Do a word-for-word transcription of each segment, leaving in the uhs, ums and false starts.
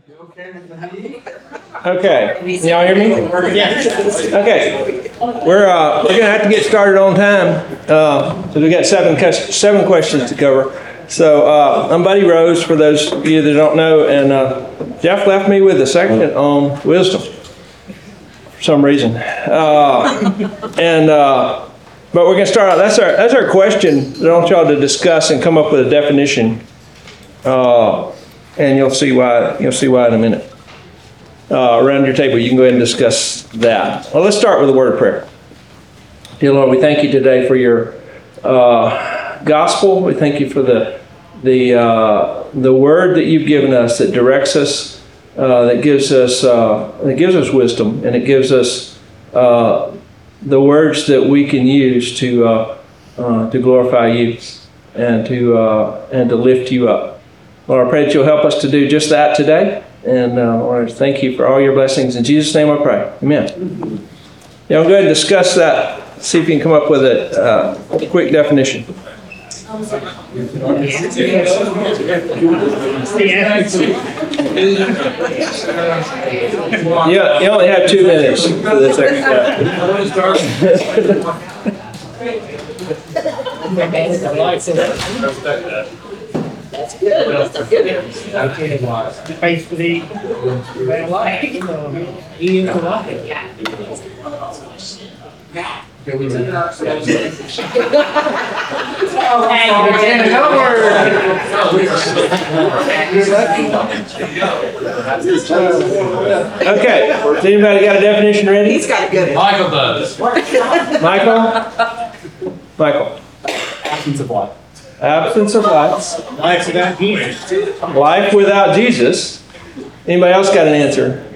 Okay, can y'all hear me? Okay, we're uh, we're gonna have to get started on time because we got seven seven questions to cover. So uh, I'm Buddy Rose, for those of you that don't know, and uh, Jeff left me with a section on wisdom for some reason, uh, and uh, but we're gonna start out. That's our that's our question. I want y'all to discuss and come up with a definition, uh, and you'll see why you'll see why in a minute. Uh, around your table, you can go ahead and discuss that. Well, let's start with a word of prayer. Dear Lord, we thank you today for your uh, gospel. We thank you for the the uh, the word that you've given us that directs us, uh, that gives us uh, that gives us wisdom, and it gives us uh, the words that we can use to uh, uh, to glorify you and to uh, and to lift you up. Lord, I pray that you'll help us to do just that today. And uh, I want to thank you for all your blessings. In Jesus' name I pray. Amen. Yeah, I'll go ahead and discuss that. See if you can come up with a uh, quick definition. Yeah, you only have two minutes for this extra. That's good. That's good. Faithfully, very light. He is alive. Okay, has anybody got a definition ready? He's got a good one. Michael does. Michael? Michael. Absence of what? Absence of life. Life without Jesus. Life without Jesus. Anybody else got an answer?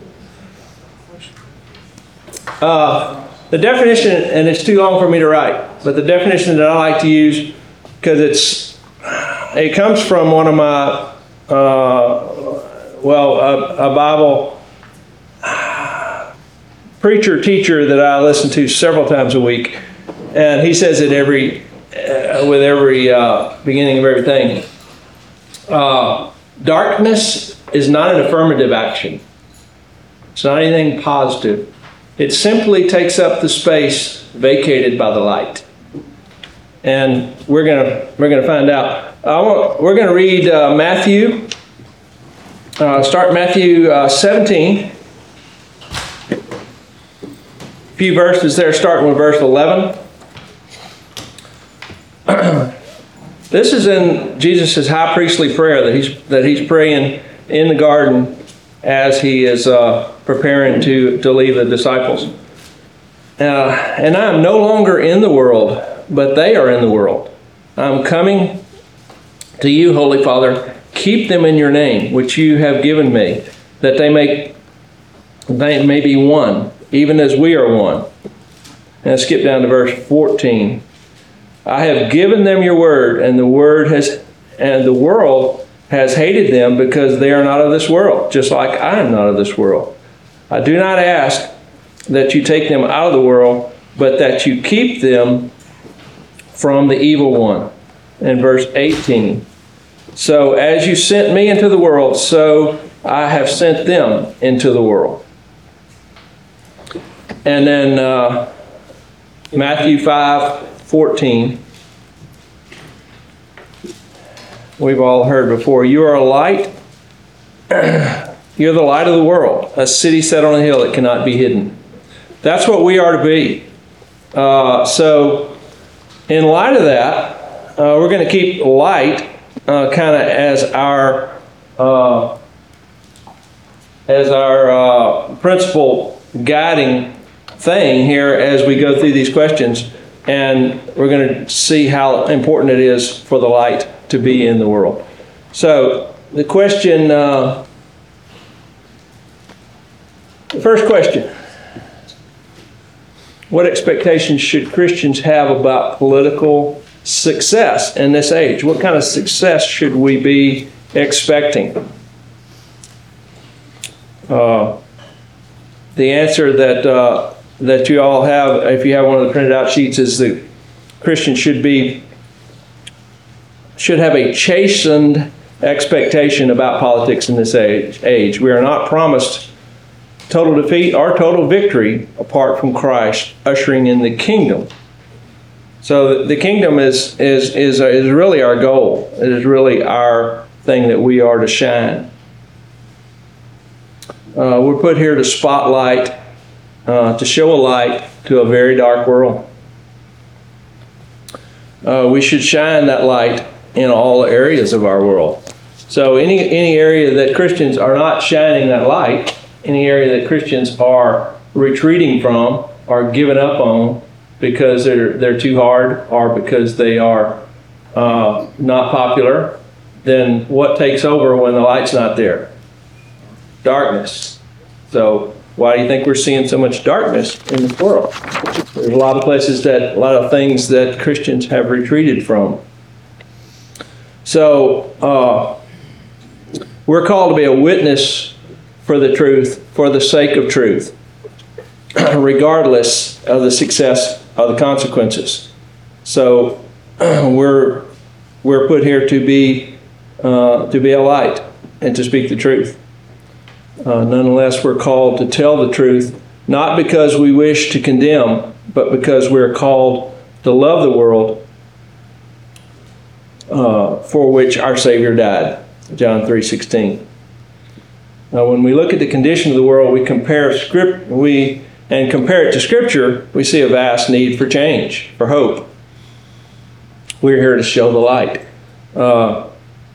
Uh, the definition, and it's too long for me to write, but the definition that I like to use, because it's, it comes from one of my, uh, well, a, a Bible preacher, teacher that I listen to several times a week, and he says it every Uh, with every uh, beginning of everything. Uh, darkness is not an affirmative action. It's not anything positive. It simply takes up the space vacated by the light. And we're gonna we're gonna find out. I want, we're gonna read uh, Matthew. Uh, start Matthew uh, seventeen. A few verses there, starting with verse eleven. This is in Jesus' high priestly prayer that he's that he's praying in the garden as he is uh, preparing to, to leave the disciples. Uh, and I am no longer in the world, but they are in the world. I'm coming to you, Holy Father. Keep them in your name, which you have given me, that they may they may be one, even as we are one. And skip down to verse fourteen. I have given them your word, and the word has, and the world has hated them because they are not of this world, just like I am not of this world. I do not ask that you take them out of the world, but that you keep them from the evil one. In verse eighteen, so as you sent me into the world, so I have sent them into the world. And then uh, Matthew five fourteen. We've all heard before. You are a light. You're the light of the world. A city set on a hill that cannot be hidden. That's what we are to be. Uh, so, in light of that, uh, we're going to keep light uh, kind of as our uh, as our uh, principal guiding thing here as we go through these questions. And we're going to see how important it is for the light to be in the world. So the question, uh, the first question, what expectations should Christians have about political success in this age? What kind of success should we be expecting? Uh, the answer that uh, that you all have, if you have one of the printed out sheets, is that Christians should be should have a chastened expectation about politics in this age. age. We are not promised total defeat or total victory apart from Christ ushering in the kingdom. So the kingdom is is is is really our goal. It is really our thing that we are to shine. Uh, we're put here to spotlight, uh, to show a light to a very dark world. Uh, we should shine that light in all areas of our world. So any any area that Christians are not shining that light, any area that Christians are retreating from, or giving up on because they're they're too hard, or because they are uh, not popular, then what takes over when the light's not there? Darkness. So why do you think we're seeing so much darkness in this world? There's a lot of places that, a lot of things that Christians have retreated from. So uh, we're called to be a witness for the truth, for the sake of truth, regardless of the success of the consequences. So we're we're put here to be uh, to be a light and to speak the truth. Uh, nonetheless, we're called to tell the truth, not because we wish to condemn, but because we're called to love the world uh, for which our Savior died. John three sixteen. Now, when we look at the condition of the world, we compare script, we and compare it to Scripture, we see a vast need for change, for hope. We're here to show the light. Uh,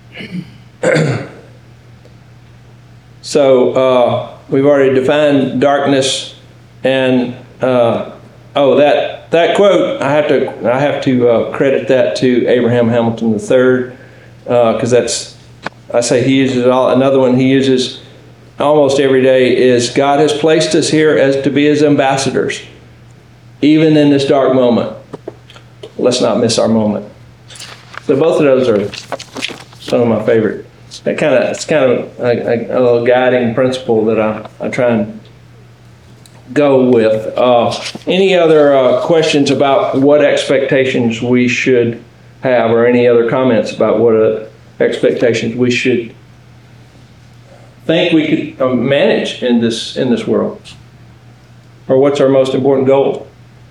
so uh, we've already defined darkness, and uh, oh, that that quote, I have to I have to uh, credit that to Abraham Hamilton the third, because uh, that's I say he uses all. Another one he uses almost every day is, God has placed us here as to be His ambassadors, even in this dark moment. Let's not miss our moment. So both of those are some of my favorite. That kind of it's kind of a, a, a little guiding principle that I, I try and go with. Uh, any other uh, questions about what expectations we should have, or any other comments about what uh, expectations we should think we could uh, manage in this in this world, or what's our most important goal?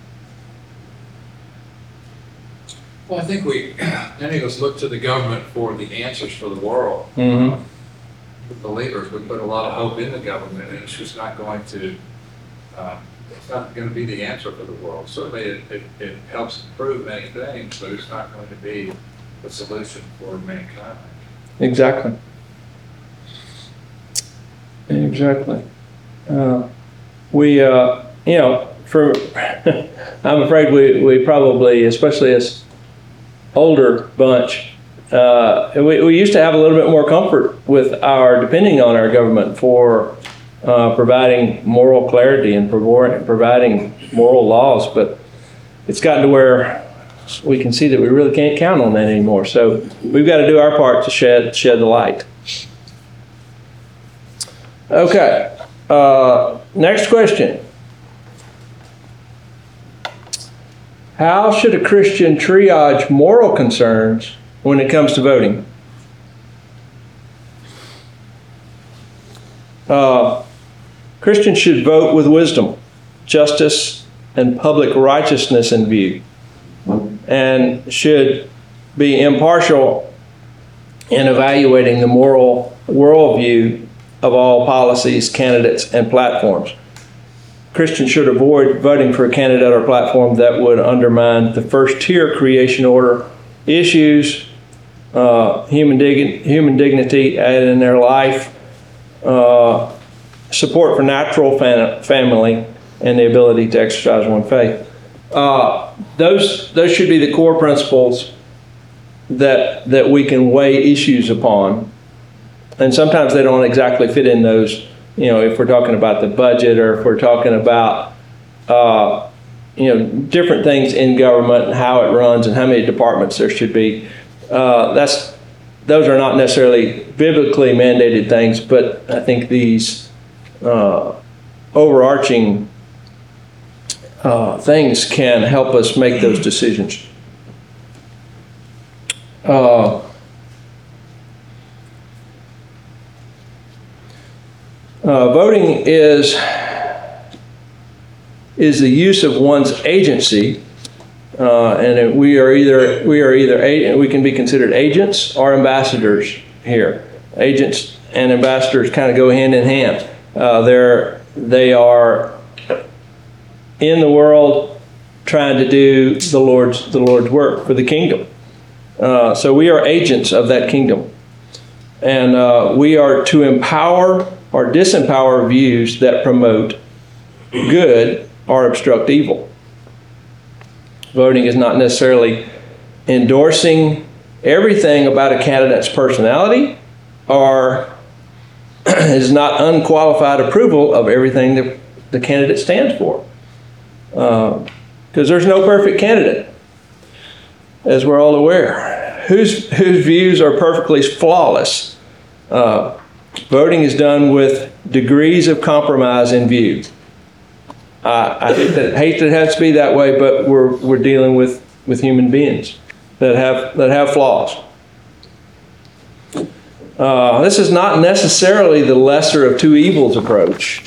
Well, I think we, many of us look to the government for the answers for the world. Mm-hmm. Uh, believers, we put a lot of hope in the government, and it's just not going to, uh, it's not going to be the answer for the world. Certainly it, it, it helps improve many things, but it's not going to be the solution for mankind. Exactly. Exactly. Uh, we, uh, you know, for I'm afraid we, we probably, especially as older bunch, uh, we, we used to have a little bit more comfort with our depending on our government for uh, providing moral clarity and providing moral laws, but it's gotten to where we can see that we really can't count on that anymore. So we've got to do our part to shed shed the light. Okay. Uh, next question. How should a Christian triage moral concerns when it comes to voting? Uh, Christians should vote with wisdom, justice, and public righteousness in view, and should be impartial in evaluating the moral worldview of all policies, candidates, and platforms. Christians should avoid voting for a candidate or platform that would undermine the first-tier creation order issues, uh, human, dig- human dignity in their life, uh, support for natural fam- family, and the ability to exercise one's faith. Uh, those those should be the core principles that that we can weigh issues upon. And sometimes they don't exactly fit in those, you know, if we're talking about the budget, or if we're talking about, uh, you know, different things in government and how it runs and how many departments there should be. Uh, that's those are not necessarily biblically mandated things, but I think these uh, overarching uh, things can help us make those decisions. Uh, Uh, voting is is the use of one's agency, uh, and it- we are either we are either a, we can be considered agents or ambassadors here. Agents and ambassadors kind of go hand in hand. Uh, they're they are in the world trying to do the Lord's the Lord's work for the kingdom. Uh, so we are agents of that kingdom, and uh, we are to empower or disempower views that promote good or obstruct evil. Voting is not necessarily endorsing everything about a candidate's personality, or is not unqualified approval of everything that the candidate stands for. Because uh, there's no perfect candidate, as we're all aware, whose whose views are perfectly flawless. Uh, voting is done with degrees of compromise in view. Uh, I hate that, hate that it has to be that way, but we're we're dealing with, with human beings that have that have flaws. Uh, this is not necessarily the lesser of two evils approach,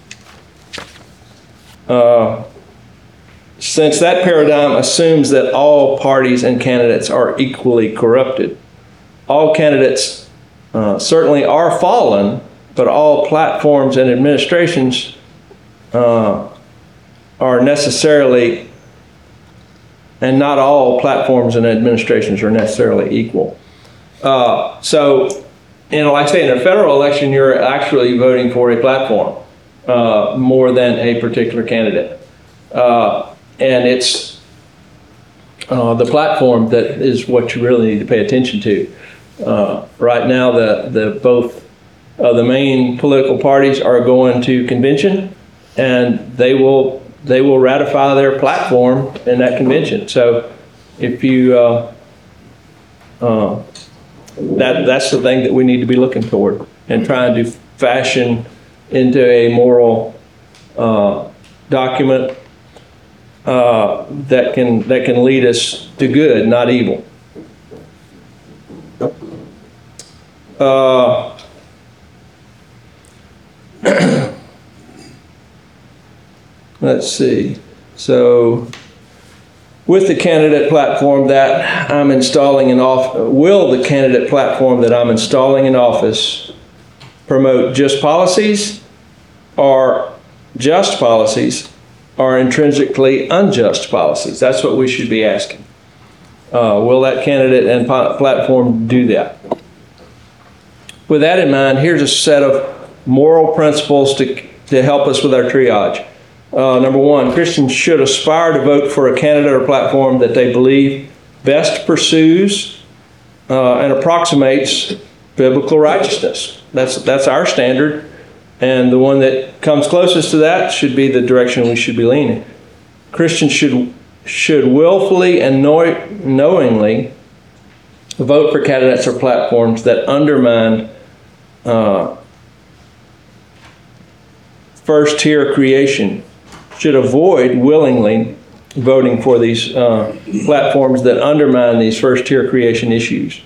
uh, since that paradigm assumes that all parties and candidates are equally corrupted. All candidates uh, certainly are fallen, but all platforms and administrations uh, are necessarily, and not all platforms and administrations are necessarily equal. Uh, so, you know, like I say, in a federal election, you're actually voting for a platform uh, more than a particular candidate. Uh, and it's uh, the platform that is what you really need to pay attention to. Uh, right now, the, the both uh, the main political parties are going to convention, and they will they will ratify their platform in that convention. So if you, uh, uh, that that's the thing that we need to be looking toward and trying to fashion into a moral uh, document uh, that can that can lead us to good, not evil. Uh, Let's see. So, with the candidate platform that I'm installing in office, will the candidate platform that I'm installing in office promote just policies, or just policies, or intrinsically unjust policies? That's what we should be asking. Uh, will that candidate and platform do that? With that in mind, here's a set of moral principles to, to help us with our triage. Uh, number one, Christians should aspire to vote for a candidate or platform that they believe best pursues uh, and approximates biblical righteousness. That's, that's our standard, and the one that comes closest to that should be the direction we should be leaning. Christians should, should willfully and know, knowingly vote for candidates or platforms that undermine uh, first-tier creation. Should avoid willingly voting for these uh, platforms that undermine these first-tier creation issues.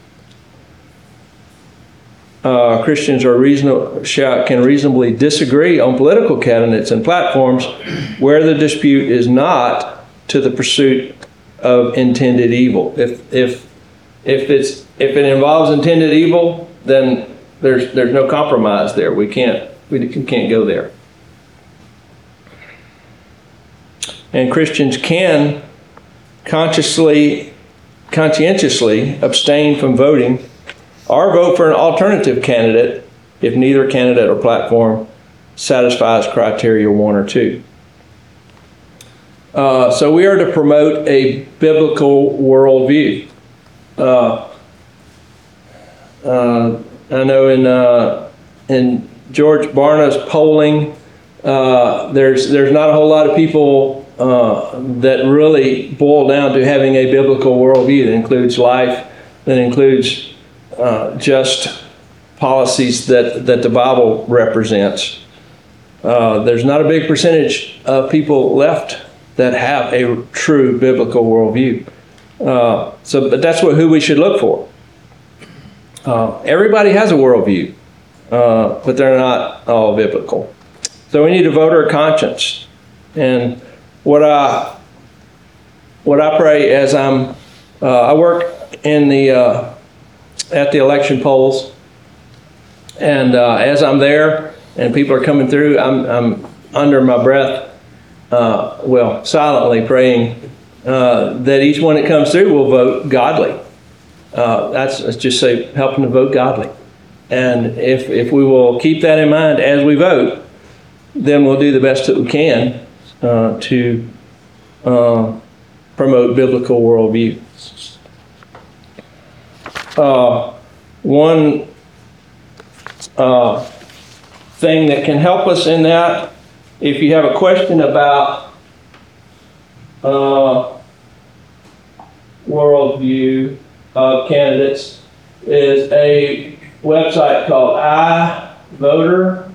Uh, Christians are reasonable, can reasonably disagree on political candidates and platforms where the dispute is not to the pursuit of intended evil. If if if it's if it involves intended evil, then there's there's no compromise there. We can't we can't go there. And Christians can consciously, conscientiously abstain from voting or vote for an alternative candidate if neither candidate or platform satisfies criteria one or two. Uh, so we are to promote a biblical worldview. Uh, uh, I know in uh, in George Barna's polling, uh, there's there's not a whole lot of people Uh, that really boil down to having a biblical worldview that includes life, that includes uh, just policies that, that the Bible represents. Uh, there's not a big percentage of people left that have a true biblical worldview. Uh, so, but that's what who we should look for. Uh, everybody has a worldview. uh, but they're not all biblical. So we need a voter of conscience. And what I what I pray as I'm uh, I work in the uh, at the election polls, and uh, as I'm there and people are coming through, I'm I'm under my breath, uh, well, silently praying uh, that each one that comes through will vote godly. Uh, that's let's just say helping to vote godly. And if if we will keep that in mind as we vote, then we'll do the best that we can uh, to uh, promote biblical worldview. Uh, one uh, thing that can help us in that, if you have a question about uh, worldview of candidates, is a website called iVoter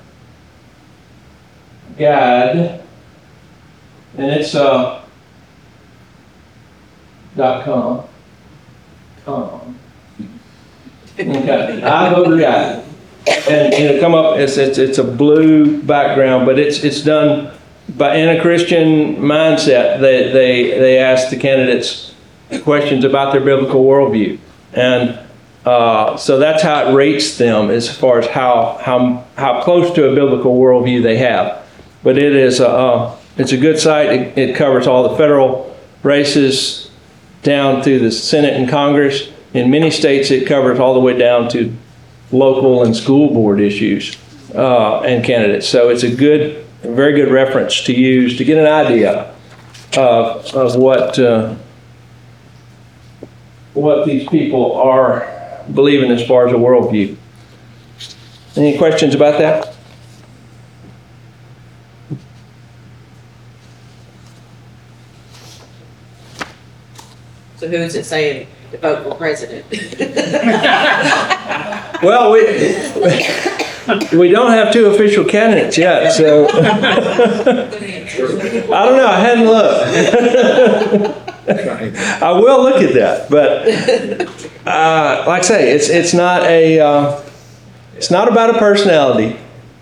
Guide, and it's uh, dot com. com. Okay, iVoter Guide, and it'll come up. It's it's it's a blue background, but it's it's done by in a Christian mindset. They they they ask the candidates questions about their biblical worldview, and uh, so that's how it rates them as far as how how how close to a biblical worldview they have. But it is a uh, it's a good site. It, it covers all the federal races down through the Senate and Congress. In many states, it covers all the way down to local and school board issues uh, and candidates. So it's a good, a very good reference to use to get an idea of of what uh, what these people are believing as far as a worldview. Any questions about that? So who is it saying to vote for president? Well, we we don't have two official candidates yet, so I don't know. I hadn't looked. I will look at that, but uh, like I say, it's it's not a uh, it's not about a personality.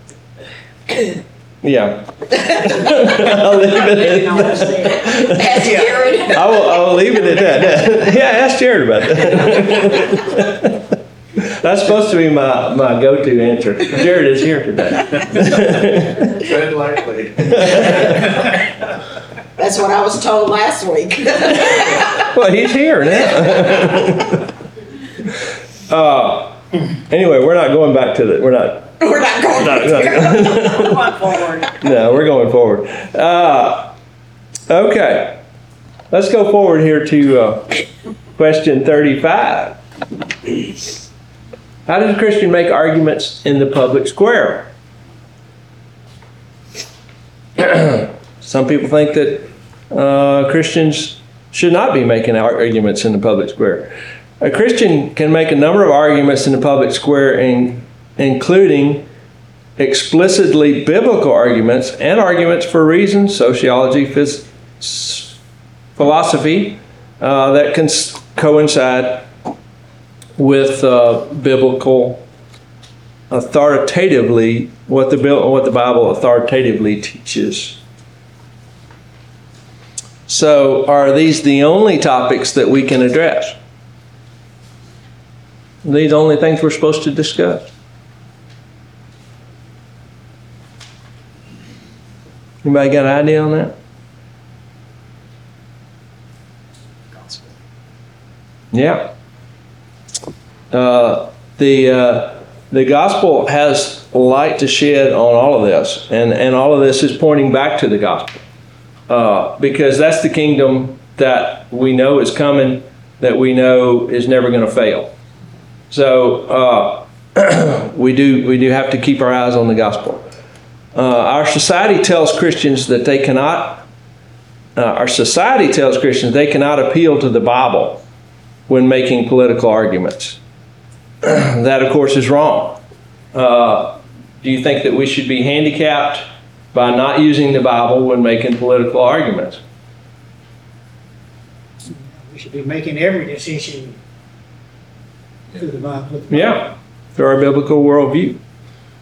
Yeah. I'll leave it at that. Ask Jared. I will, I will leave it at that. Yeah, ask Jared about that. That's supposed to be my, my go-to answer. Jared is here today. Tread lightly. That's what I was told last week. Well, he's here now. uh, anyway, we're not going back to the, we're not, We're not going not, to. not Going forward. no, we're going forward. Uh, okay. Let's go forward here to uh, question thirty-five. How does a Christian make arguments in the public square? Some people think that uh, Christians should not be making arguments in the public square. A Christian can make a number of arguments in the public square, in, including explicitly biblical arguments and arguments for reason, sociology, phys- philosophy uh, that can s- coincide with uh, biblical authoritatively, what the what the Bible authoritatively teaches. So, are these the only topics that we can address? Are these the only things we're supposed to discuss? Anybody got an idea on that? Yeah. Uh, the uh, the gospel has light to shed on all of this, and, and all of this is pointing back to the gospel, uh, because that's the kingdom that we know is coming, that we know is never going to fail. So uh, we do we do have to keep our eyes on the gospel. Uh, our society tells Christians that they cannot. Uh, our society tells Christians they cannot appeal to the Bible when making political arguments. That, of course, is wrong. Uh, do you think that we should be handicapped by not using the Bible when making political arguments? We should be making every decision through the Bible. Yeah, through our biblical worldview.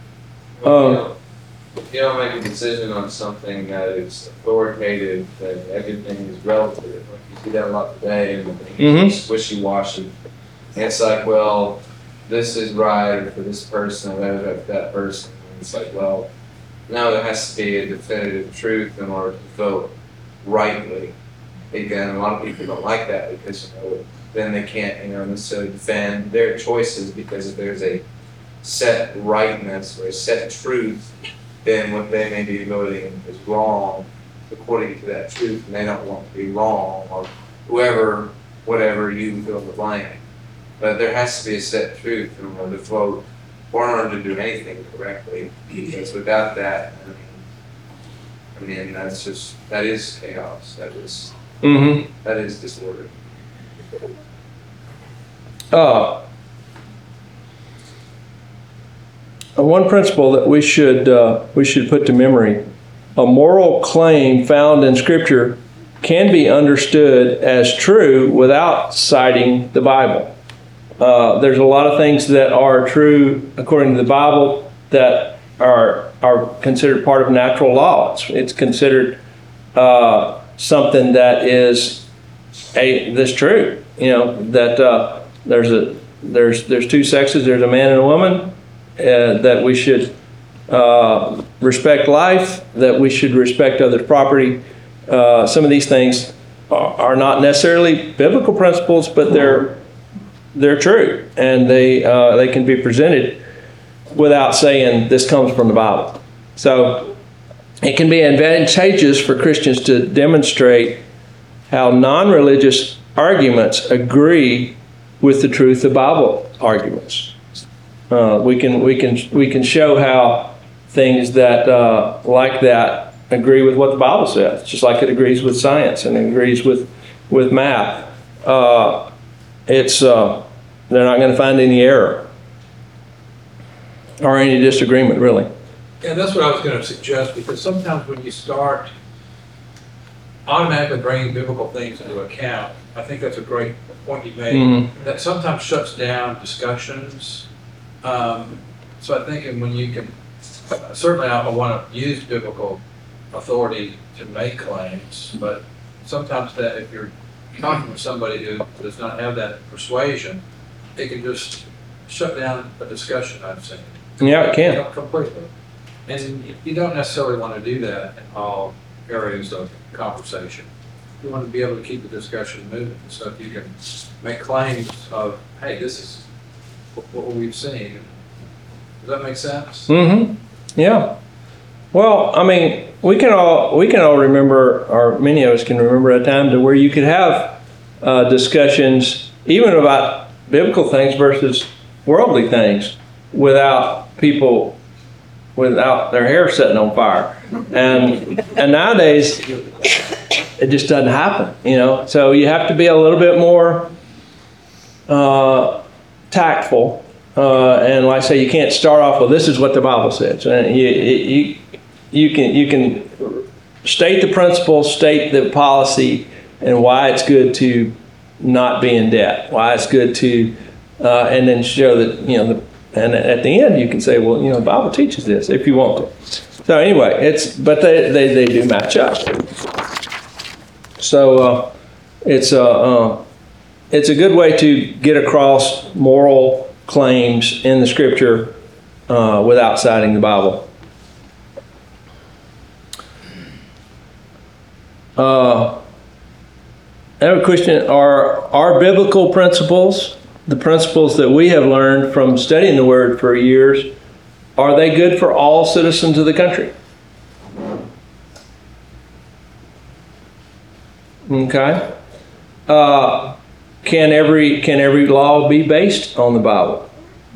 Well, Um, you don't- if you don't make a decision on something that is authoritative, then everything is relative. Like you see that a lot today, and Mhm. it's wishy-washy. And it's like, well, this is right for this person, or that is right for that person. And it's like, well, no, there has to be a definitive truth in order to vote rightly. Again, a lot of people don't like that because, you know, then they can't, you know, necessarily defend their choices, because if there's a set rightness or a set truth, then what they may be voting is wrong according to that truth, and they don't want to be wrong, or whoever, whatever you fill in the blank. But there has to be a set truth in order to vote, or in order to do anything correctly, because without that, I mean, I mean, that's just, that is chaos, that is, mhm. that is disorder. Uh, one principle that we should uh, we should put to memory: a moral claim found in Scripture can be understood as true without citing the Bible. Uh, there's a lot of things that are true according to the Bible that are are considered part of natural law. It's, it's considered uh, something that is a that's true. You know that uh, there's a there's there's two sexes. There's a man and a woman. Uh, that we should uh, respect life. That we should respect others' property. Uh, some of these things are, are not necessarily biblical principles, but they're they're true, and they uh, they can be presented without saying this comes from the Bible. So it can be advantageous for Christians to demonstrate how non-religious arguments agree with the truth of Bible arguments. Uh, we can we can we can show how things that uh, like that agree with what the Bible says, just like it agrees with science and it agrees with with math. Uh, it's uh, they're not going to find any error or any disagreement, really. Yeah, that's what I was going to suggest, because sometimes when you start automatically bringing biblical things into account, I think that's a great point you made, Mhm. that sometimes shuts down discussions. Um, so I think when you can, certainly I want to use biblical authority to make claims, but sometimes that if you're talking with somebody who does not have that persuasion, it can just shut down a discussion I've seen. Yeah, it can. Completely. And you don't necessarily want to do that in all areas of conversation. You want to be able to keep the discussion moving. So if you can make claims of, hey, this is what we've seen. Does that make sense? Mm-hmm. Yeah. Well, I mean, we can all we can all remember, or many of us can remember a time to where you could have uh, discussions even about biblical things versus worldly things without people without their hair setting on fire. And and nowadays it just doesn't happen, you know. So you have to be a little bit more uh, tactful. Uh, and like I say, you can't start off with this is what the Bible says. And you, you you can you can state the principle, state the policy, and why it's good to not be in debt. Why it's good to, uh, and then show that you know the. And at the end, you can say, well, you know, the Bible teaches this if you want to. So anyway, it's but they they, they do match up. So uh, it's a uh, it's a good way to get across moral claims in the Scripture uh, without citing the Bible. Uh, I have a question: Are are biblical principles, the principles that we have learned from studying the Word for years, are they good for all citizens of the country? Okay. Uh, can every can every law be based on the Bible?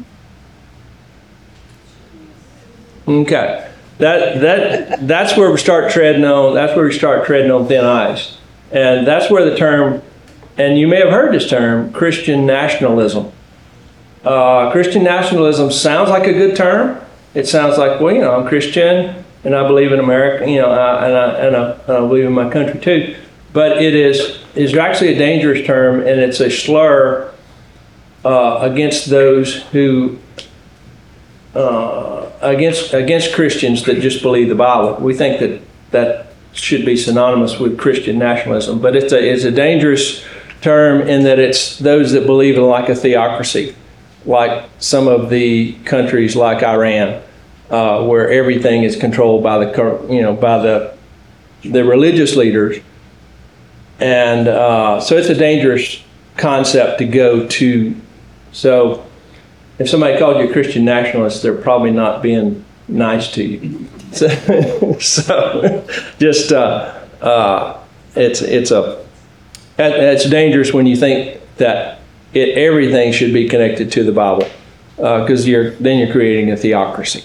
Okay. That that that's where we start treading on. That's where we start treading on thin ice, and that's where the term. And you may have heard this term, Christian nationalism. Uh, Christian nationalism sounds like a good term. It sounds like, well, you know, I'm Christian and I believe in America, you know, uh, and, I, and, I, and I believe in my country too. But it is is actually a dangerous term, and it's a slur uh, against those who uh, against against Christians that just believe the Bible. We think that that should be synonymous with Christian nationalism, but it's a it's a dangerous term in that it's those that believe in like a theocracy, like some of the countries like Iran, uh, where everything is controlled by the cur- you know by the the religious leaders, and uh, so it's a dangerous concept to go to. So if somebody called you a Christian nationalist, they're probably not being nice to you. So, so just uh, uh, it's it's a it's dangerous when you think that it everything should be connected to the Bible, because uh, you're then you're creating a theocracy.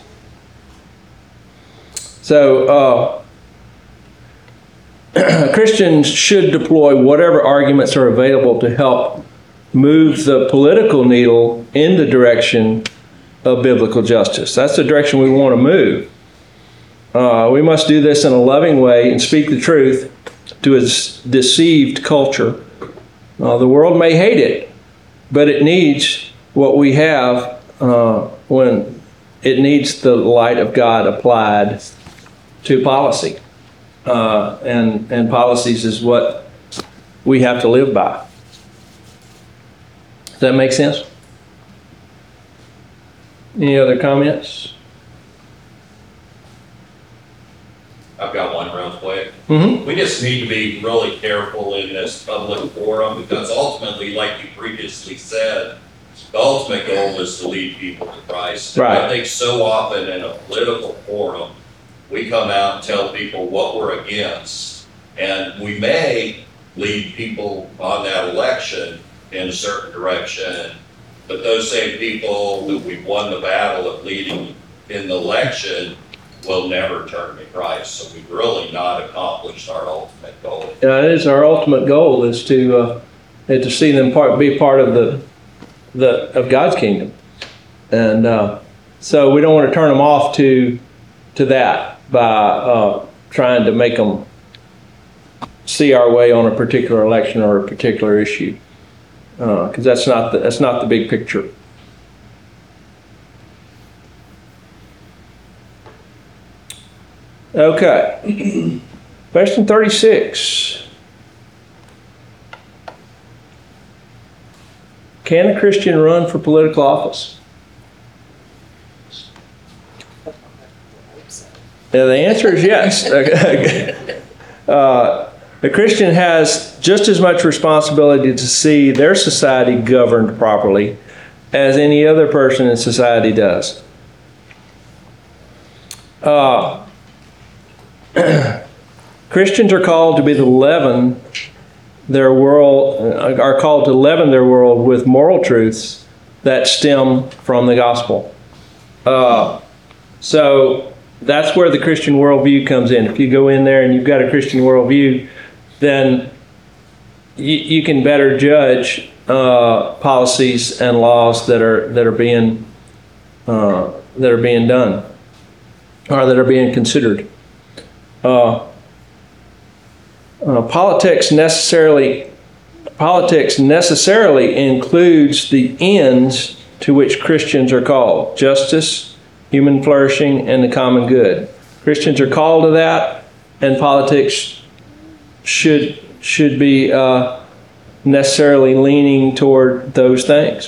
So uh, Christians should deploy whatever arguments are available to help move the political needle in the direction of biblical justice. That's the direction we want to move. Uh, we must do this in a loving way and speak the truth to a deceived culture. Uh, the world may hate it, but it needs what we have uh, when it needs the light of God applied to policy. Uh, and, and policies is what we have to live by. Does that make sense? Any other comments? I've got one real quick. Mm-hmm. We just need to be really careful in this public forum, because ultimately, like you previously said, the ultimate goal is to lead people to Christ. Right. And I think so often in a political forum, we come out and tell people what we're against, and we may lead people on that election in a certain direction, but those same people that we won the battle of leading in the election will never turn to Christ. So we've really not accomplished our ultimate goal. Yeah, it is our ultimate goal is to uh, is to see them part be part of the the of God's kingdom, and uh, so we don't want to turn them off to to that by uh, trying to make them see our way on a particular election or a particular issue, because uh, that's not the, that's not the big picture. Okay, question thirty-six. Can a Christian run for political office? Yeah, the answer is yes. uh, a Christian has just as much responsibility to see their society governed properly as any other person in society does. Uh, Christians are called to be the leaven their world, uh, are called to leaven their world with moral truths that stem from the gospel. Uh, so that's where the Christian worldview comes in. If you go in there and you've got a Christian worldview, then you, you can better judge uh, policies and laws that are that are being uh, that are being done or that are being considered. Uh, uh, politics necessarily politics necessarily includes the ends to which Christians are called: justice, human flourishing, and the common good. Christians are called to that, and politics should should be uh, necessarily leaning toward those things.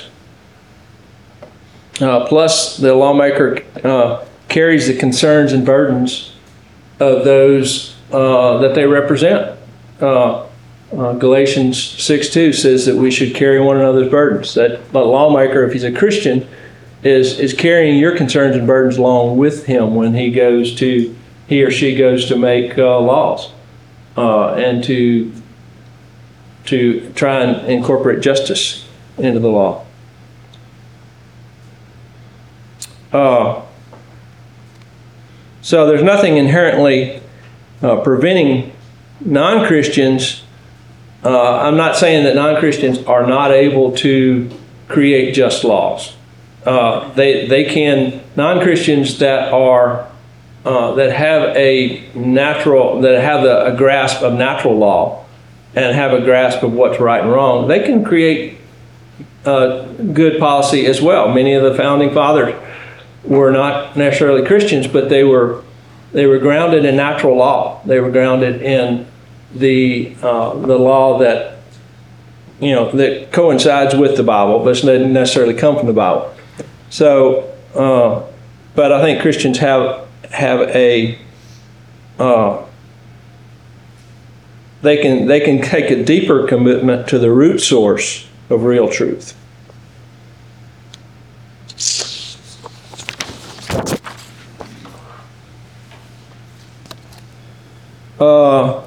Uh, plus, the lawmaker uh, carries the concerns and burdens of those uh, that they represent. Uh, uh, Galatians six two says that we should carry one another's burdens. That the lawmaker, if he's a Christian, is is carrying your concerns and burdens along with him when he goes to he or she goes to make uh, laws uh, and to to try and incorporate justice into the law. Uh, so there's nothing inherently uh, preventing non-Christians. Uh, I'm not saying that non-Christians are not able to create just laws. Uh, they they can non-Christians that are uh, that have a natural that have a, a grasp of natural law and have a grasp of what's right and wrong. They can create uh, good policy as well. Many of the founding fathers were not necessarily Christians, but they were they were grounded in natural law. They were grounded in the uh, the law that you know that coincides with the Bible, but doesn't necessarily come from the Bible. So, uh, but I think Christians have have a uh, they can they can take a deeper commitment to the root source of real truth. Uh,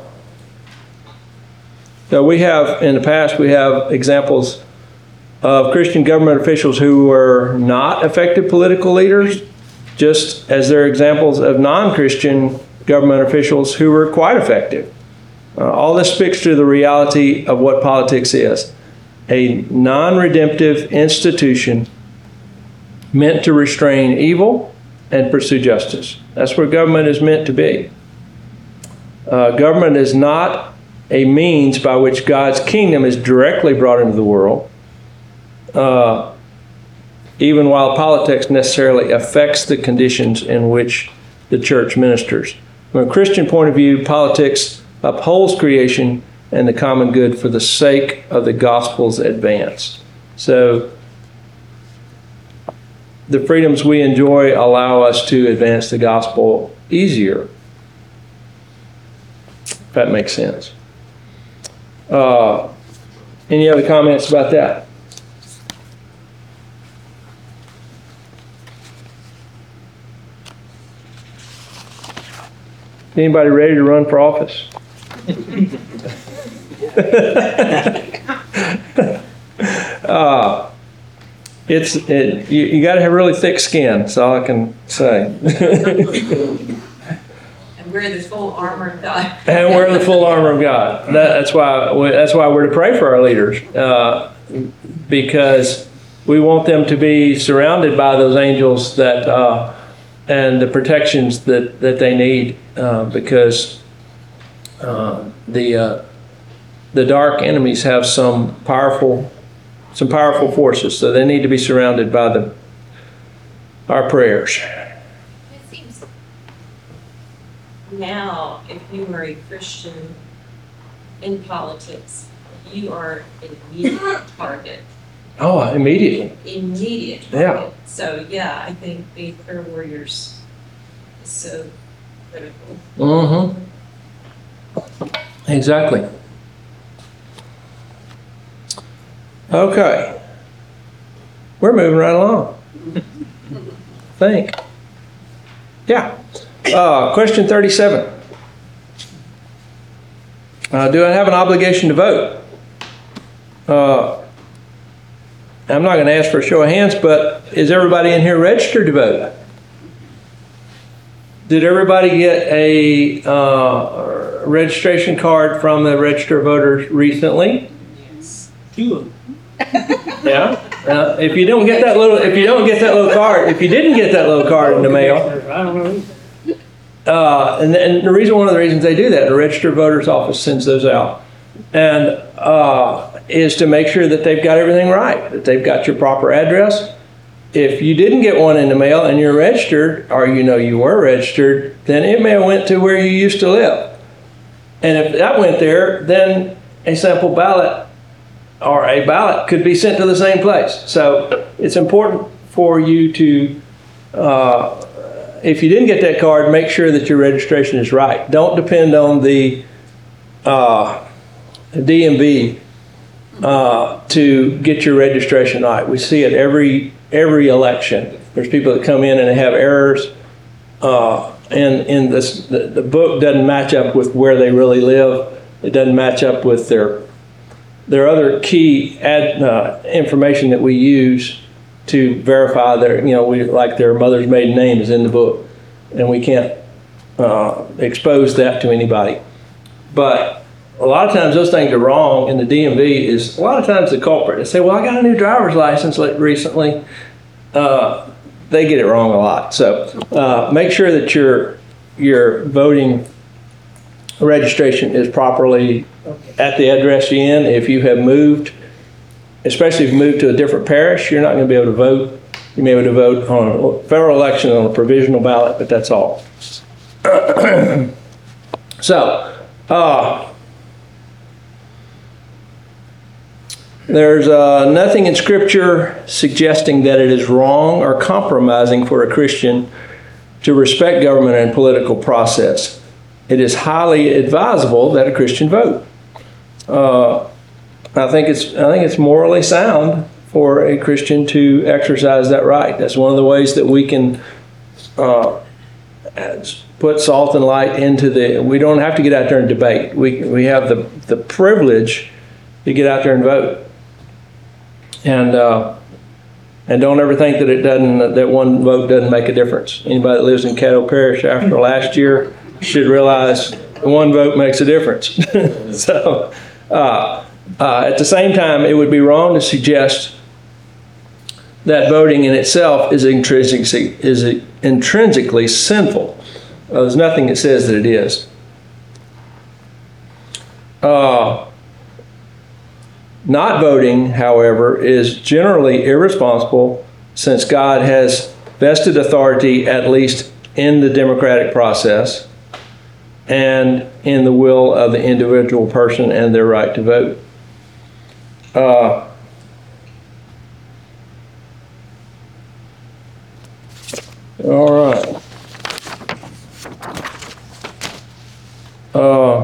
so we have, in the past, we have examples of Christian government officials who were not effective political leaders, just as there are examples of non-Christian government officials who were quite effective. Uh, all this speaks to the reality of what politics is. A non-redemptive institution meant to restrain evil and pursue justice. That's where government is meant to be. Uh, government is not a means by which God's kingdom is directly brought into the world, uh, even while politics necessarily affects the conditions in which the church ministers. From a Christian point of view, politics upholds creation and the common good for the sake of the gospel's advance. So the freedoms we enjoy allow us to advance the gospel easier, if that makes sense. Uh, any other comments about that? Anybody ready to run for office? uh, it's it, you, you got to have really thick skin. That's all I can say. And wear the full armor of God. And wear the full armor of God. That, that's why we, that's why we're to pray for our leaders, uh, because we want them to be surrounded by those angels that uh, and the protections that, that they need, uh, because uh, the uh, the dark enemies have some powerful some powerful forces, so they need to be surrounded by the our prayers. It seems now, if you are a Christian in politics, you are an immediate target. Oh, immediately. Immediate Yeah. target. So, yeah, I think being prayer warriors is so critical. Mm-hmm. Exactly. Okay. We're moving right along. I think. Yeah. Uh, question thirty-seven. Uh, do I have an obligation to vote? Uh, I'm not going to ask for a show of hands, but is everybody in here registered to vote? Did everybody get a uh, registration card from the Register of Voters recently? Sure. Yeah. Uh, if you don't get that little, if you don't get that little card, if you didn't get that little card in the mail, I don't know. uh, and, and the reason, one of the reasons they do that, the Register of Voters office sends those out, and uh, is to make sure that they've got everything right, that they've got your proper address. If you didn't get one in the mail and you're registered, or you know you were registered, then it may have went to where you used to live. And if that went there, then a sample ballot or a ballot could be sent to the same place. So it's important for you to, uh, if you didn't get that card, make sure that your registration is right. Don't depend on the uh, D M V uh, to get your registration right. We see it every every election. There's people that come in and they have errors, uh, and in this the, the book doesn't match up with where they really live. It doesn't match up with their their other key ad, uh, information that we use to verify their, you know, we like their mother's maiden name is in the book, and we can't uh, expose that to anybody. But a lot of times those things are wrong, and the D M V is a lot of times the culprit. They say, well, I got a new driver's license recently. Uh, they get it wrong a lot. So uh, make sure that your your voting registration is properly at the address you're in. If you have moved, especially if you moved to a different parish, you're not going to be able to vote You may be able to vote on a federal election on a provisional ballot, but that's all. So, uh, there's uh, nothing in Scripture suggesting that it is wrong or compromising for a Christian to respect government and political process. It is highly advisable that a Christian vote. Uh, I think it's I think it's morally sound for a Christian to exercise that right. That's one of the ways that we can uh, put salt and light into the. We don't have to get out there and debate. We we have the the privilege to get out there and vote. And uh, and don't ever think that it doesn't that one vote doesn't make a difference. Anybody that lives in Caddo Parish after last year should realize one vote makes a difference. So. Uh, uh, at the same time, it would be wrong to suggest that voting in itself is intrinsically, is intrinsically sinful. Uh, there's nothing that says that it is. Uh, not voting, however, is generally irresponsible since God has vested authority, at least in the democratic process, and in the will of the individual person and their right to vote. Uh, all right. Uh,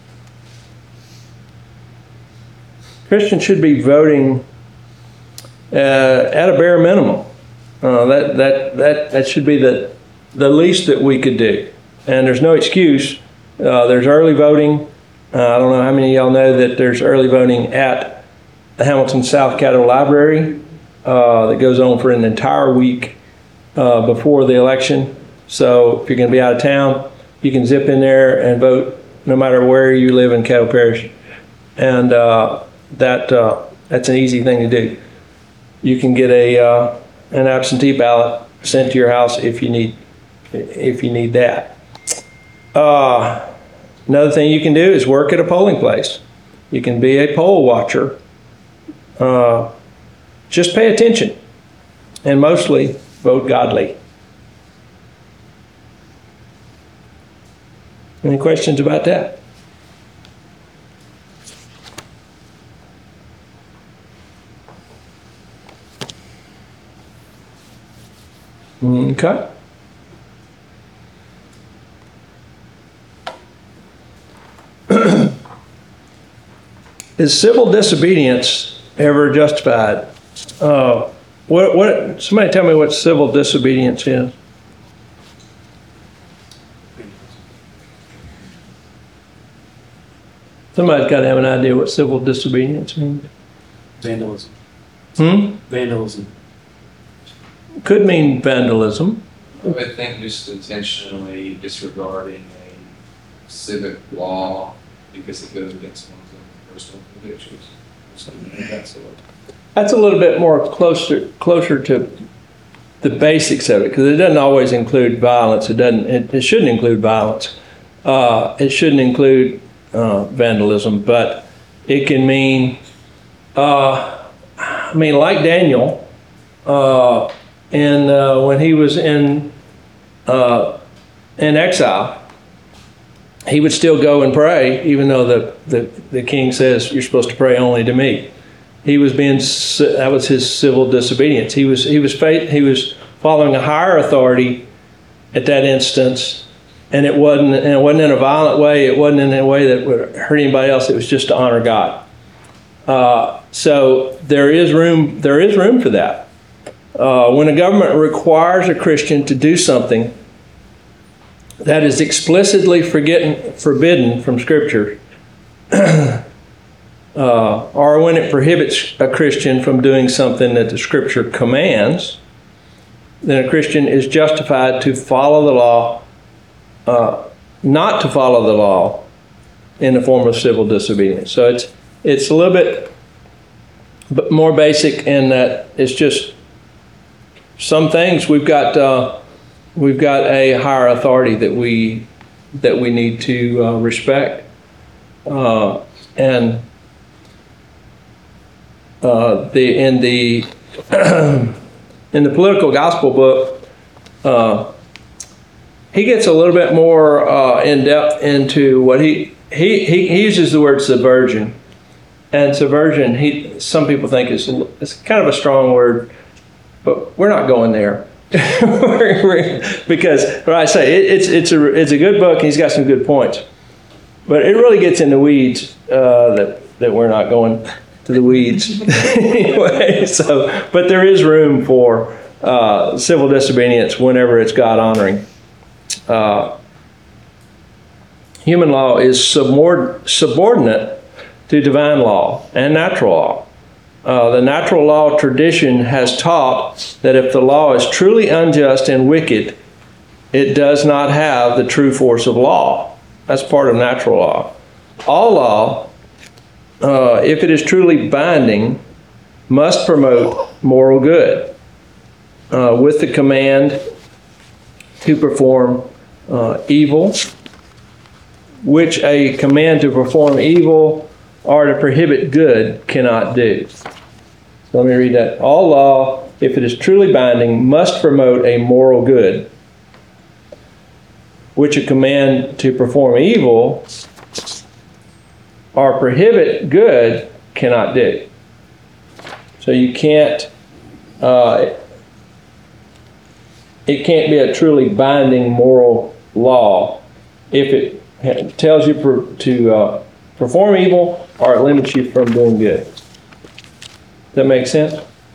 Christians should be voting uh, at a bare minimum. Uh, that that that that should be the the least that we could do. And there's no excuse. Uh, there's early voting. Uh, I don't know how many of y'all know that there's early voting at the Hamilton South Caddo Library uh, that goes on for an entire week uh, before the election. So if you're going to be out of town, you can zip in there and vote no matter where you live in Caddo Parish. And uh, that uh, that's an easy thing to do. You can get a uh, an absentee ballot sent to your house if you need if you need that. Uh, another thing you can do is work at a polling place. You can be a poll watcher. Uh, just pay attention and mostly vote godly. Any questions about that? Okay. Is civil disobedience ever justified? Uh, what, what, somebody tell me what civil disobedience is. Somebody's got to have an idea what civil disobedience means. Vandalism. Hmm? Vandalism. Could mean vandalism. I would think just intentionally disregarding a civic law because it goes against one's own personal convictions. Something like that sort. That's a little bit more closer closer to the basics of it, because it doesn't always include violence. It doesn't. It, it shouldn't include violence. Uh, it shouldn't include uh, vandalism, but it can mean. Uh, I mean, like Daniel, uh, and uh, when he was in uh, in exile, he would still go and pray, even though the, the, the king says you're supposed to pray only to me. He was being that was his civil disobedience. He was he was faith, he was following a higher authority at that instance, and it wasn't and it wasn't in a violent way. It wasn't in a way that would hurt anybody else. It was just to honor God. Uh, so there is room there is room for that. Uh, when a government requires a Christian to do something that is explicitly forgetting, forbidden from Scripture, uh, or when it prohibits a Christian from doing something that the Scripture commands, then a Christian is justified to follow the law, uh, not to follow the law in the form of civil disobedience. So it's it's a little bit more basic in that it's just some things we've got. Uh, We've got a higher authority that we that we need to uh, respect, uh, and uh, the in the in the political gospel book, uh, he gets a little bit more uh, in depth into what he, he he he uses the word subversion, and subversion he some people think is it's kind of a strong word, but we're not going there. Because what I say it, it's it's a it's a good book and he's got some good points, but it really gets in the weeds uh, that that we're not going to the weeds anyway. So, but there is room for uh, civil disobedience whenever it's God honoring. Uh, human law is subord- subordinate to divine law and natural law. Uh, the natural law tradition has taught that if the law is truly unjust and wicked, it does not have the true force of law. That's part of natural law. All law, uh, if it is truly binding, must promote moral good uh, with the command to perform uh, evil, which a command to perform evil or to prohibit good cannot do. So let me read that. All law, if it is truly binding, must promote a moral good, which a command to perform evil or prohibit good cannot do. So you can't, uh, it can't be a truly binding moral law if it tells you per, to uh, perform evil or it limits you from doing good. Does that make sense?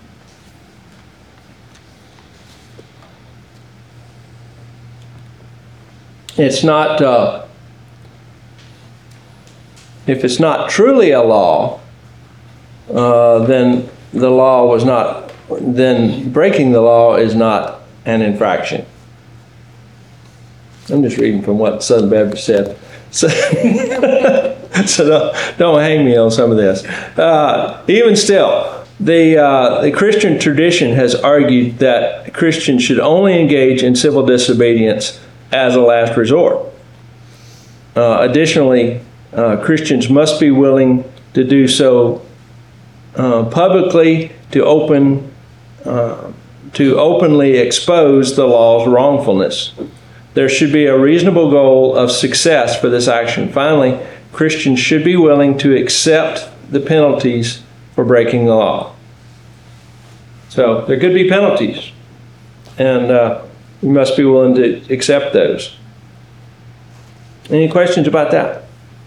It's not, uh, if it's not truly a law, uh, then the law was not, then breaking the law is not an infraction. I'm just reading from what Southern Baptist said. So, so don't, don't hang me on some of this. Uh, even still, the, uh, the Christian tradition has argued that Christians should only engage in civil disobedience as a last resort. Uh, additionally, uh, Christians must be willing to do so uh, publicly to open uh, to openly expose the law's wrongfulness. There should be a reasonable goal of success for this action. Finally, Christians should be willing to accept the penalties for breaking the law. So there could be penalties, and uh, we must be willing to accept those. Any questions about that?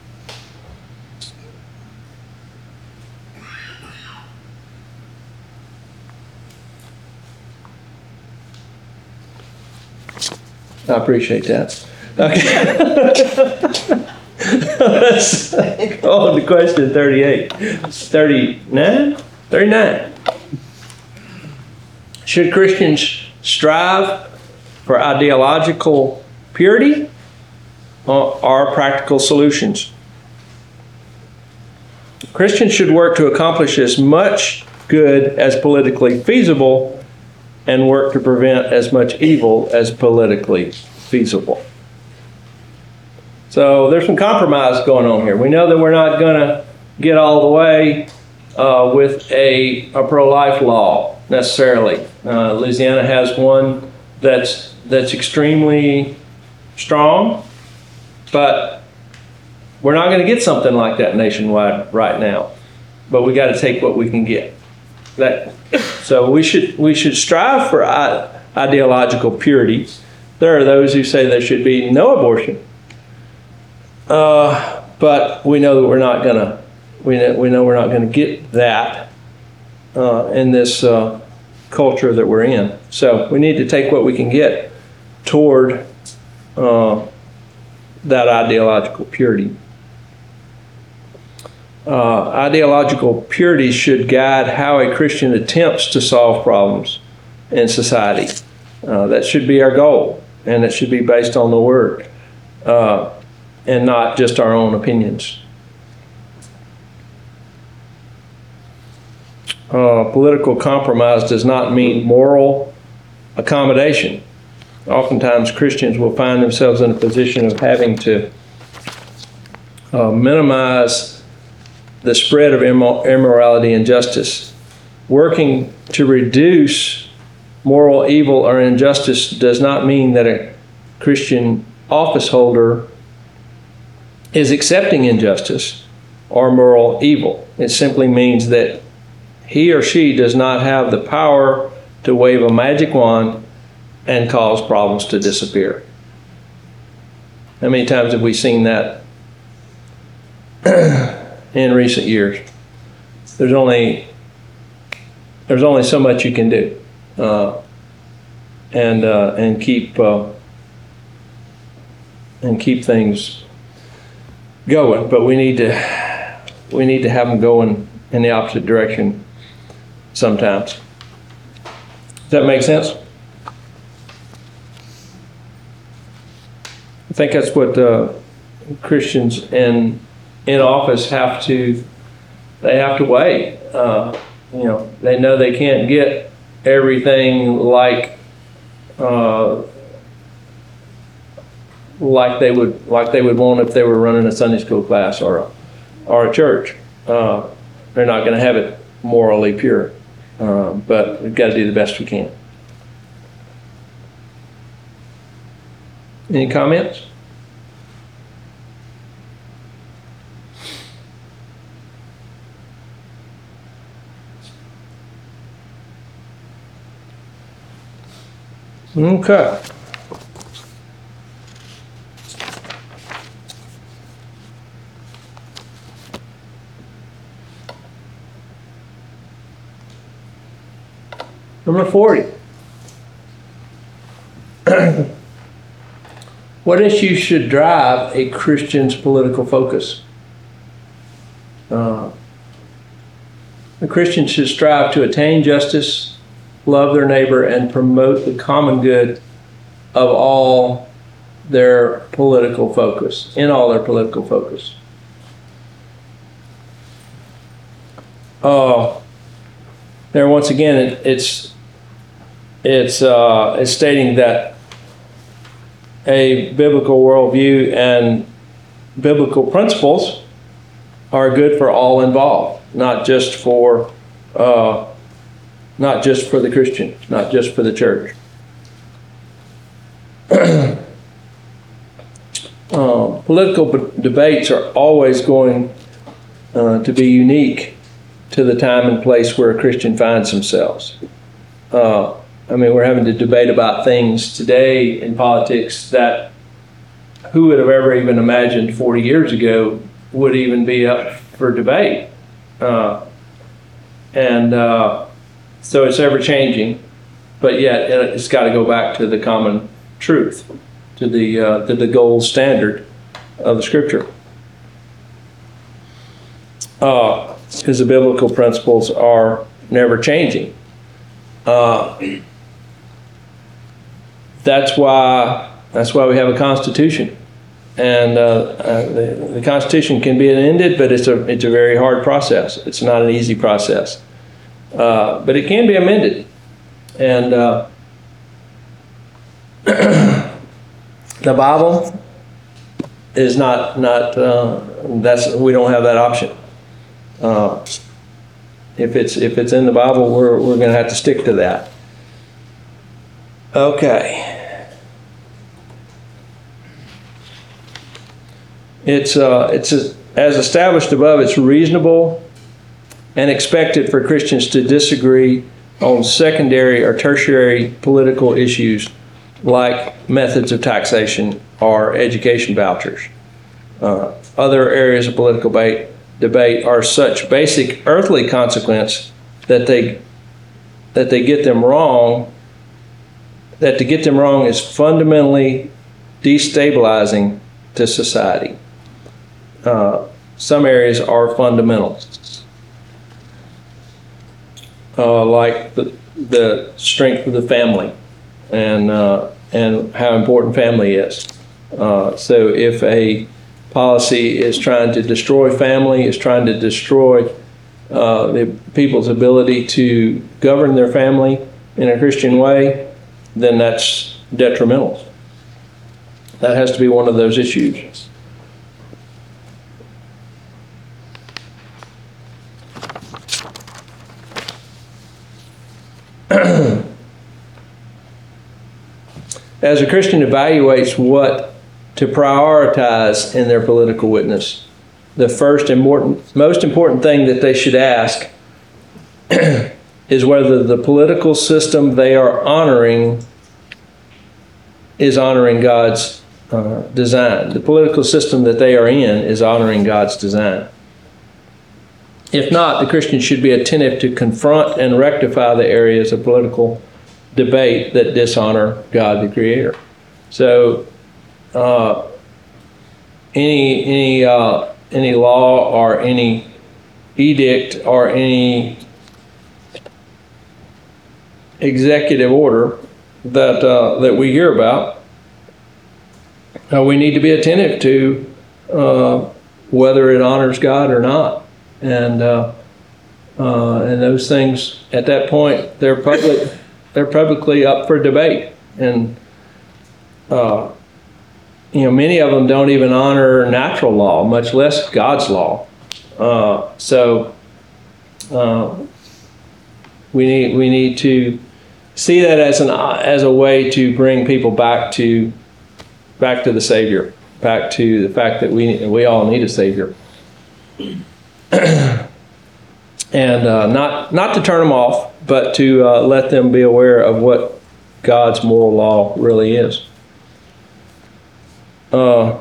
I appreciate that. Okay. Let's go on to question thirty-eight. thirty-nine? thirty-nine. Should Christians strive for ideological purity or, or practical solutions? Christians should work to accomplish as much good as politically feasible and work to prevent as much evil as politically feasible. So there's some compromise going on here. We know that we're not going to get all the way uh, with a, a pro-life law necessarily. Uh, Louisiana has one that's that's extremely strong, but we're not going to get something like that nationwide right now. But we got to take what we can get. That so we should we should strive for ideological purity. There are those who say there should be no abortion, uh, but we know that we're not gonna we know, we know we're not gonna get that uh, in this uh, culture that we're in. So we need to take what we can get toward uh, that ideological purity. Uh, ideological purity should guide how a Christian attempts to solve problems in society. Uh, that should be our goal, and it should be based on the Word uh, and not just our own opinions. Uh, political compromise does not mean moral accommodation. Oftentimes, Christians will find themselves in a position of having to uh, minimize the spread of immorality and injustice, working to reduce moral evil or injustice does not mean that a Christian office holder is accepting injustice or moral evil. It simply means that he or she does not have the power to wave a magic wand and cause problems to disappear. How many times have we seen that in recent years? There's only there's only so much you can do, uh, and uh, and keep uh, and keep things going. But we need to we need to have them going in the opposite direction sometimes. Does that make sense? I think that's what uh, Christians in in office have to they have to weigh. Uh, you know, they know they can't get everything like uh, like they would like they would want if they were running a Sunday school class or a, or a church. Uh, they're not going to have it morally pure, uh, but we've got to do the best we can. Any comments? Okay. Number forty. What issues should drive a Christian's political focus? Uh, a Christian should strive to attain justice, love their neighbor, and promote the common good of all their political focus, in all their political focus. Uh, there, once again, it, it's it's uh, it's stating that a biblical worldview and biblical principles are good for all involved, not just for uh, not just for the Christian, not just for the church. uh, political b- debates are always going uh, to be unique to the time and place where a Christian finds themselves. Uh, I mean, we're having to debate about things today in politics that who would have ever even imagined forty years ago would even be up for debate. Uh, and uh, so it's ever changing, but yet it's got to go back to the common truth, to the, uh, to the gold standard of the Scripture. Uh, because the biblical principles are never changing. Uh, That's why that's why we have a Constitution, and uh, uh, the, the Constitution can be amended, but it's a it's a very hard process. It's not an easy process, uh, but it can be amended, and uh, the Bible is not not uh, that's we don't have that option. Uh, if it's if it's in the Bible, we're we're going to have to stick to that. Okay. It's uh, it's a, as established above. It's reasonable and expected for Christians to disagree on secondary or tertiary political issues like methods of taxation or education vouchers. Uh, other areas of political debate debate are such basic earthly consequence that they that they get them wrong. That to get them wrong is fundamentally destabilizing to society. Uh, some areas are fundamental, uh, like the, the strength of the family and uh, and how important family is. Uh, so if a policy is trying to destroy family, is trying to destroy uh, the people's ability to govern their family in a Christian way, then that's detrimental. That has to be one of those issues. as a Christian evaluates what to prioritize in their political witness, the first important, most important thing that they should ask is whether the political system they are honoring is honoring God's uh, design. The political system that they are in is honoring God's design. If not, the Christian should be attentive to confront and rectify the areas of political debate that dishonor God the Creator. So, uh, any any uh, any law or any edict or any executive order that uh, that we hear about, uh, we need to be attentive to uh, whether it honors God or not, and uh, uh, and those things at that point they're public, they're publicly up for debate, and uh, you know many of them don't even honor natural law, much less God's law. Uh, so uh, we need we need to see that as an as a way to bring people back to back to the Savior, back to the fact that we we all need a Savior, and uh, not not to turn them off, but to uh, let them be aware of what God's moral law really is. Uh,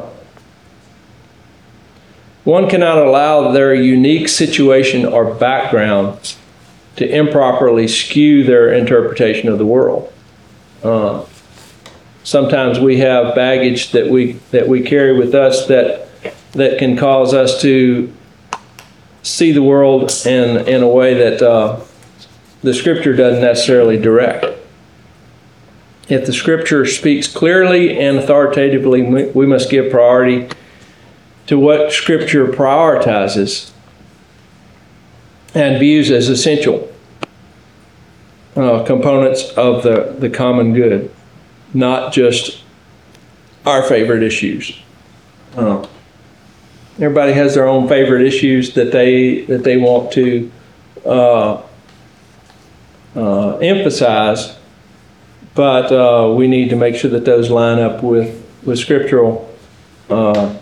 one cannot allow their unique situation or background to improperly skew their interpretation of the world. Uh, sometimes we have baggage that we that we carry with us that that can cause us to see the world in in a way that uh, the Scripture doesn't necessarily direct. If the Scripture speaks clearly and authoritatively, we must give priority to what Scripture prioritizes and views as essential uh, components of the, the common good, not just our favorite issues. Uh, everybody has their own favorite issues that they that they want to uh, uh, emphasize, but uh, we need to make sure that those line up with with scriptural uh,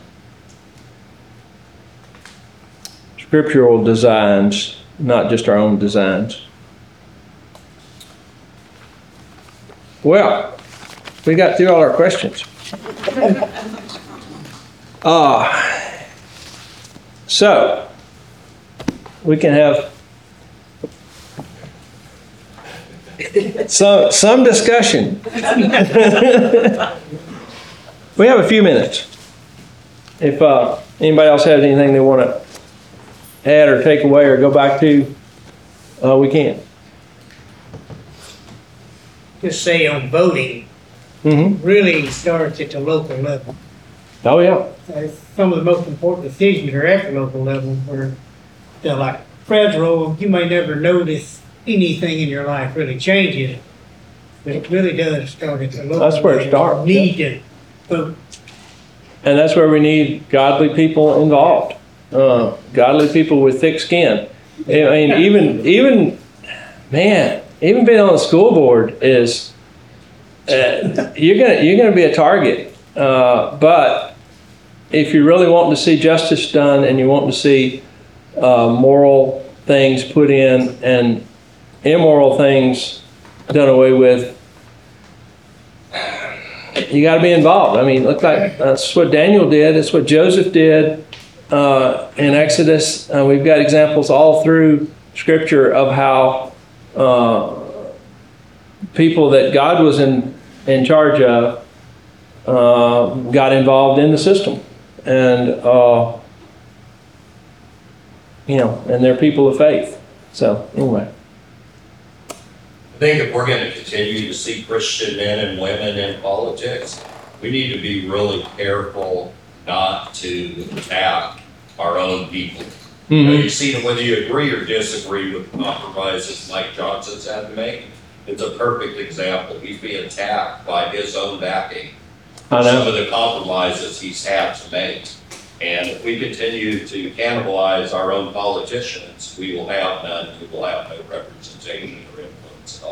scriptural designs, not just our own designs. Well, we got through all our questions. Uh, so, we can have some, some discussion. We have a few minutes. If uh, anybody else has anything they want to add or take away or go back to, uh, we can. Just say on voting, Mm-hmm. really starts at the local level. Oh, yeah. Uh, Some of the most important decisions are at the local level, where they're like federal, you may never notice anything in your life really changes, but it really does start at the local level. That's where it starts, You Need to vote. And that's where we need godly people involved. Uh, godly people with thick skin. I mean, even, even, man, even being on the school board is, uh, you're gonna, you're gonna be a target. Uh, but if you really want to see justice done and you want to see uh, moral things put in and immoral things done away with, you got to be involved. I mean, look like that's what Daniel did. It's what Joseph did uh, in Exodus. Uh, we've got examples all through Scripture of how uh, people that God was in in charge of uh, got involved in the system, and uh, you know, and they're people of faith. So anyway. I think if we're going to continue to see Christian men and women in politics, we need to be really careful not to attack our own people. Mm-hmm. You know, you see that whether you agree or disagree with the compromises Mike Johnson's had to make, it's a perfect example. He's being attacked by his own backing. I know. Some of the compromises he's had to make. And if we continue to cannibalize our own politicians, we will have none, we will have no representation or influence at all.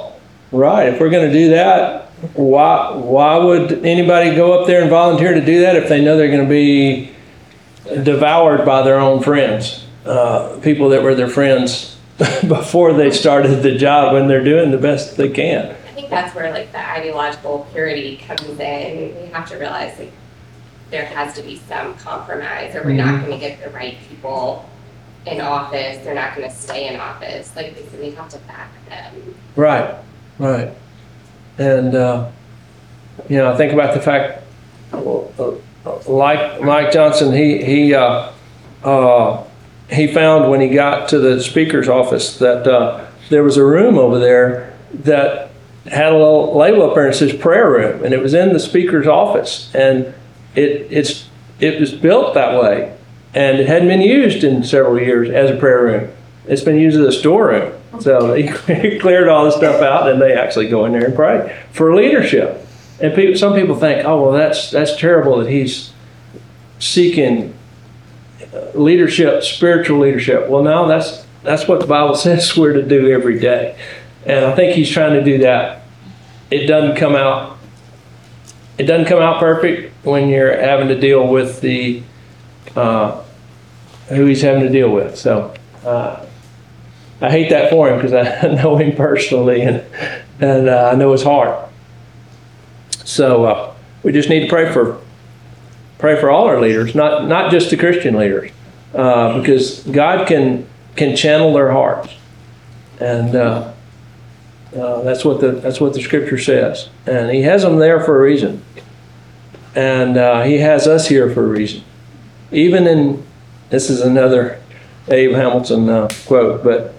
Right, if we're gonna do that, why, why would anybody go up there and volunteer to do that if they know they're gonna be devoured by their own friends? Uh, people that were their friends before they started the job, and they're doing the best they can. I think that's where like the ideological purity comes in. We have to realize like there has to be some compromise, or we're not going to get the right people in office. They're not going to stay in office. Like they said, we have to back them. Right, right. And, uh, you know, I think about the fact, uh, like Mike Johnson, he, he, uh, uh, he found when he got to the speaker's office that uh, there was a room over there that had a little label up there and it says prayer room, and it was in the speaker's office, and it it's it was built that way, and it hadn't been used in several years as a prayer room. It's been used as a storeroom. So he cleared all this stuff out, and they actually go in there and pray for leadership. And people, some people think, oh well, that's that's terrible that he's seeking leadership, spiritual leadership. Well, no, that's that's what the Bible says we're to do every day, and I think he's trying to do that. It doesn't come out. It doesn't come out perfect when you're having to deal with the uh, who he's having to deal with. So uh, I hate that for him because I know him personally, and and uh, I know his heart. So uh, we just need to pray for. Pray for all our leaders, not not just the Christian leaders, uh, because God can can channel their hearts, and uh, uh, that's what the that's what the Scripture says. And He has them there for a reason, and uh, He has us here for a reason. Even in this is another Abe Hamilton uh, quote, but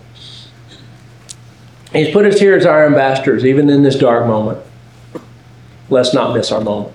He's put us here as our ambassadors, even in this dark moment. Let's not miss our moment.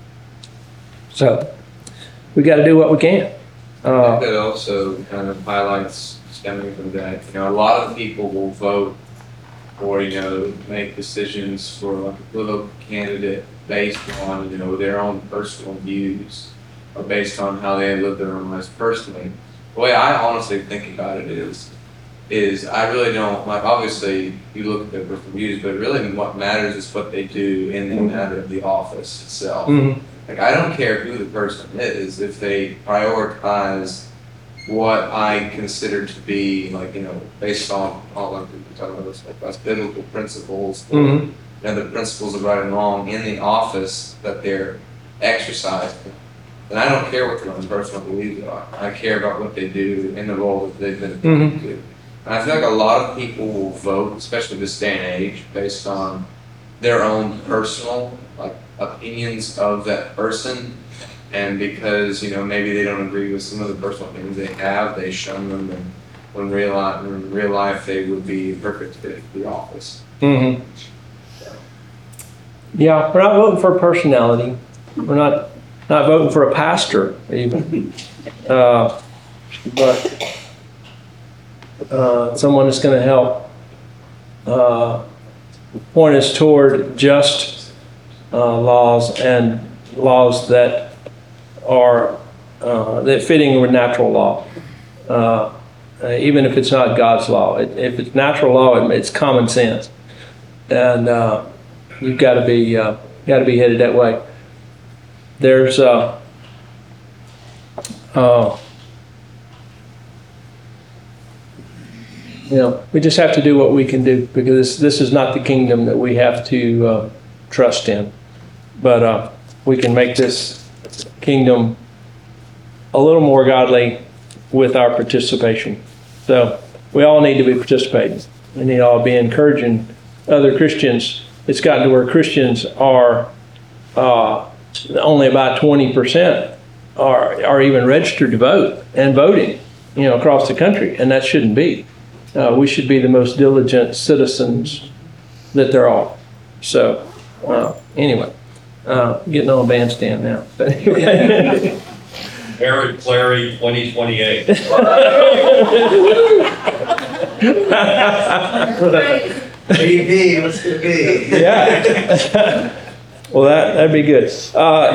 So we got to do what we can. I Uh, think that also kind of highlights, stemming from that, you know, a lot of people will vote or, you know, make decisions for like a political candidate based on, you know, their own personal views or based on how they live their own lives personally. The way I honestly think about it is, is I really don't, like, obviously you look at their personal views, but really what matters is what they do in the matter of the office itself. mhm. Like, I don't care who the person is, if they prioritize what I consider to be, like, you know, based on all like we talk about this, like, that's biblical principles, or, Mhm. you know, the principles of right and wrong in the office that they're exercising. And I don't care what their own personal beliefs are. I care about what they do in the role that they've been appointed to. And I feel like a lot of people will vote, especially this day and age, based on their own personal, like, opinions of that person, and because, you know, maybe they don't agree with some of the personal opinions they have, they shun them, and when real life, in real life they would be a perfect fit for the office. Mhm. Yeah, we're not voting for personality. We're not not voting for a pastor even, uh, but uh, someone that's going to help uh, point us toward just uh, laws and laws that are uh, that fitting with natural law. Uh, uh, even if it's not God's law, it, if it's natural law, it, it's common sense, and uh, you've got to be uh, got to be headed that way. There's uh, uh, you know, we just have to do what we can do, because this is not the kingdom that we have to uh, trust in, but uh, we can make this kingdom a little more godly with our participation. So we all need to be participating. We need to all be encouraging other Christians. It's gotten to where Christians are uh, only about twenty percent are are even registered to vote and voting, you know, across the country, and that shouldn't be. Uh, we should be the most diligent citizens that there are. So uh, anyway, uh, getting on a bandstand now. But anyway. Eric Clary, twenty twenty-eight. B B, what's the B? Yeah. Well, that, that'd be good. Uh,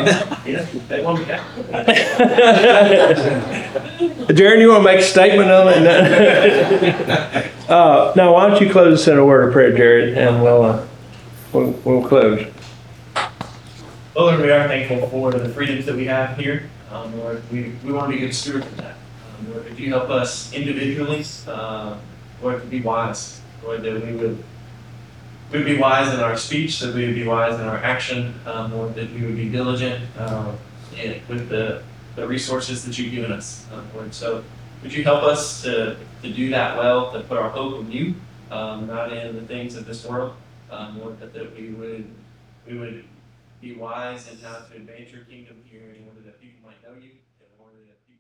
Jared, you want to make a statement on it? uh, no, why don't you close us in a word of prayer, Jared, and we'll, uh, we'll, we'll close. Well, Lord, we are thankful for the freedoms that we have here. Um, Lord, we, we want to be good stewards of that. Um, Lord, if you help us individually, uh, Lord, to be wise. Lord, that we would, we would be wise in our speech, that we would be wise in our action, um, Lord, that we would be diligent um, in, with the, the resources that you've given us, um, Lord. So would you help us to, to do that well, to put our hope in you, um, not in the things of this world, um, Lord, that, that we would, we would be wise in how to advance your kingdom here in order that people might know you, in order that people